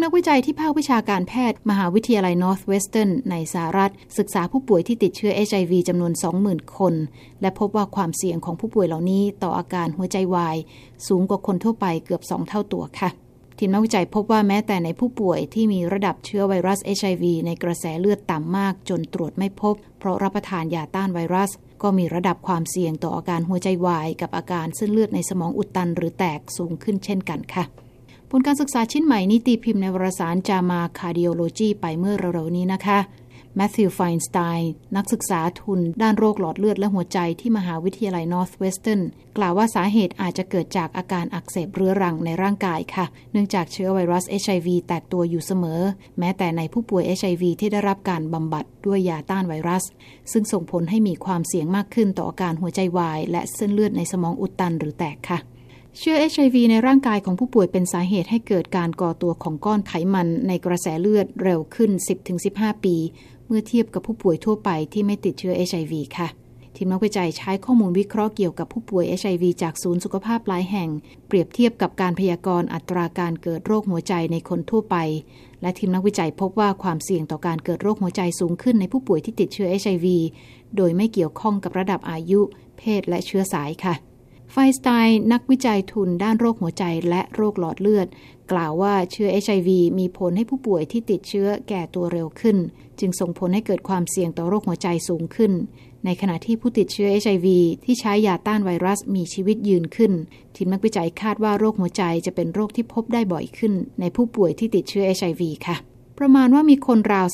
นักวิจัยที่ภาควิชาการแพทย์มหาวิทยาลัย Northwestern ในสหรัฐศึกษาผู้ป่วยที่ติดเชื้อ HIV จำนวน 20,000 คนและพบว่าความเสี่ยงของผู้ป่วยเหล่านี้ต่ออาการหัวใจวายสูงกว่าคนทั่วไปเกือบ 2 เท่าตัวค่ะทีมนักวิจัยพบว่าแม้แต่ในผู้ป่วยที่มีระดับเชื้อไวรัส HIV ในกระแสเลือดต่ำมากจนตรวจไม่พบเพราะรับประทานยาต้านไวรัสก็มีระดับความเสี่ยงต่ออาการหัวใจวายกับอาการเส้นเลือดในสมองอุดตันหรือแตกสูงขึ้นเช่นกันค่ะผลการศึกษาชิ้นใหม่นี้ตีพิมพ์ในวารสาร JAMA Cardiology ไปเมื่อเร็วๆนี้นะคะแมทธิว ไฟน์สไตน์นักศึกษาทุนด้านโรคหลอดเลือดและหัวใจที่มหาวิทยาลัย Northwestern กล่าวว่าสาเหตุอาจจะเกิดจากอาการอักเสบเรื้อรังในร่างกายค่ะเนื่องจากเชื้อไวรัส HIV แตกตัวอยู่เสมอแม้แต่ในผู้ป่วย HIV ที่ได้รับการบำบัดด้วยยาต้านไวรัสซึ่งส่งผลให้มีความเสี่ยงมากขึ้นต่ออาการหัวใจวายและเส้นเลือดในสมองอุดตันหรือแตกค่ะเชื้อ HIV ในร่างกายของผู้ป่วยเป็นสาเหตุให้เกิดการก่อตัวของก้อนไขมันในกระแสเลือดเร็วขึ้น 10-15 ปีเมื่อเทียบกับผู้ป่วยทั่วไปที่ไม่ติดเชื้อ HIV ค่ะทีมนักวิจัยใช้ข้อมูลวิเคราะห์เกี่ยวกับผู้ป่วย HIV จากศูนย์สุขภาพหลายแห่งเปรียบเทียบกับการพยากรณ์อัตราการเกิดโรคหัวใจในคนทั่วไปและทีมนักวิจัยพบว่าความเสี่ยงต่อการเกิดโรคหัวใจสูงขึ้นในผู้ป่วยที่ติดเชื้อ HIV โดยไม่เกี่ยวข้องกับระดับอายุเพศและเชื้อสายค่ะไฟน์สไตน์นักวิจัยทุนด้านโรคหัวใจและโรคหลอดเลือดกล่าวว่าเชื้อ HIV มีผลให้ผู้ป่วยที่ติดเชื้อแก่ตัวเร็วขึ้นจึงส่งผลให้เกิดความเสี่ยงต่อโรคหัวใจสูงขึ้นในขณะที่ผู้ติดเชื้อ HIV ที่ใช้ยาต้านไวรัสมีชีวิตยืนขึ้นทีมนักวิจัยคาดว่าโรคหัวใจจะเป็นโรคที่พบได้บ่อยขึ้นในผู้ป่วยที่ติดเชื้อ HIV ค่ะประมาณว่ามีคนราว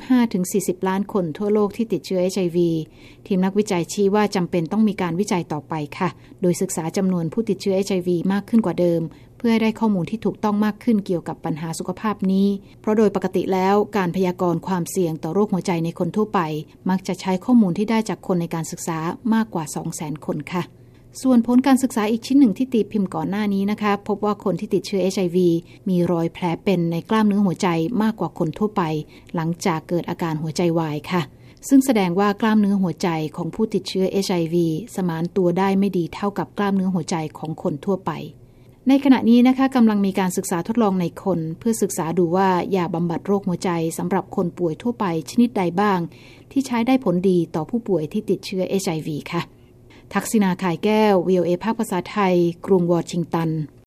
35-40 ล้านคนทั่วโลกที่ติดเชื้อ HIV ทีมนักวิจัยชี้ว่าจำเป็นต้องมีการวิจัยต่อไปค่ะโดยศึกษาจำนวนผู้ติดเชื้อ HIV มากขึ้นกว่าเดิมเพื่อให้ได้ข้อมูลที่ถูกต้องมากขึ้นเกี่ยวกับปัญหาสุขภาพนี้เพราะโดยปกติแล้วการพยากรณ์ความเสี่ยงต่อโรคหัวใจในคนทั่วไปมักจะใช้ข้อมูลที่ได้จากคนในการศึกษามากกว่า 200,000 คนค่ะส่วนผลการศึกษาอีกชิ้นหนึ่งที่ตีพิมพ์ก่อนหน้านี้นะคะพบว่าคนที่ติดเชื้อ HIV มีรอยแผลเป็นในกล้ามเนื้อหัวใจมากกว่าคนทั่วไปหลังจากเกิดอาการหัวใจวายค่ะซึ่งแสดงว่ากล้ามเนื้อหัวใจของผู้ติดเชื้อ HIV สมานตัวได้ไม่ดีเท่ากับกล้ามเนื้อหัวใจของคนทั่วไปในขณะนี้นะคะกำลังมีการศึกษาทดลองในคนเพื่อศึกษาดูว่ายาบำบัดโรคหัวใจสำหรับคนป่วยทั่วไปชนิดใดบ้างที่ใช้ได้ผลดีต่อผู้ป่วยที่ติดเชื้อ HIV ค่ะทักษิณา ข่ายแก้ว VOA ภาคภาษาไทยกรุงวอชิงตัน